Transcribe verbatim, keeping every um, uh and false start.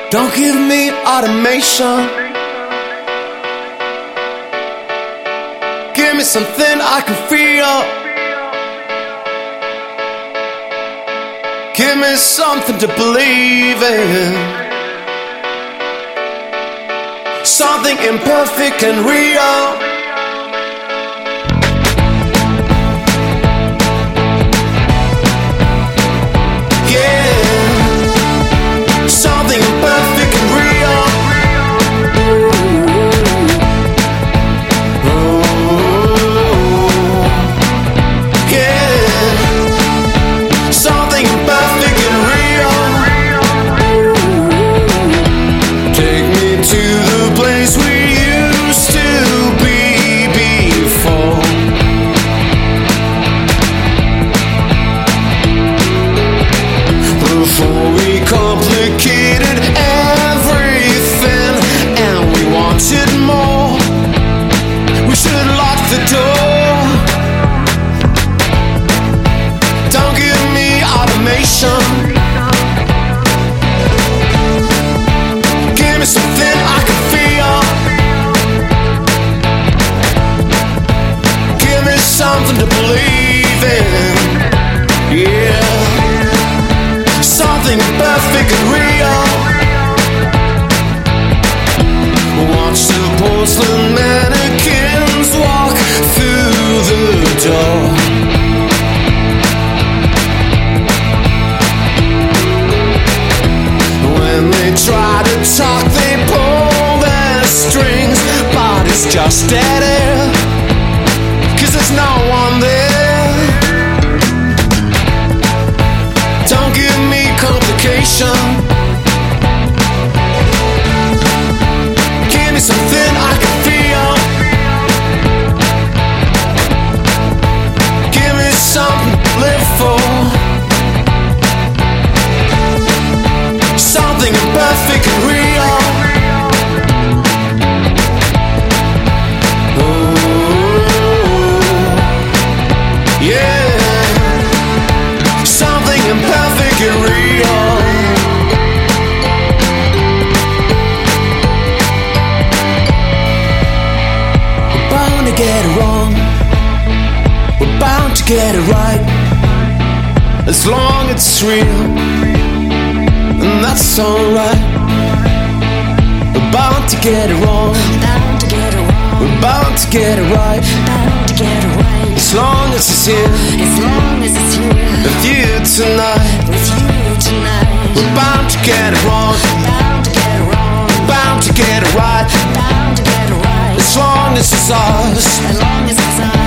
Don't give me automation. Give me something I can feel. Give me something to believe in. Something imperfect and real. Complicated everything, and we wanted more. We should lock the door. Don't give me automation. Give me something I can feel. Give me something to believe in. Yeah. Something perfect and real. Watch the porcelain mannequins walk through the door. When they try to talk, they pull their strings, but it's just dead air, 'cause there's no one there. Don't give me complication. Give me something I can feel. Give me something to live for. Something imperfect and real. Oh, yeah. Something imperfect and real. We're bound to get it wrong. We're bound to get it right. As long as it's real, and that's alright. We're bound to get it wrong. Bound to get it wrong. We're bound to get it right. Bound to get it right. As long as it's here. As long as it's here. With you tonight. With you tonight. We're bound to get it wrong. Bound to get it wrong. Bound to get it right. Bound to get it right. As long as it's ours. As long as it's ours.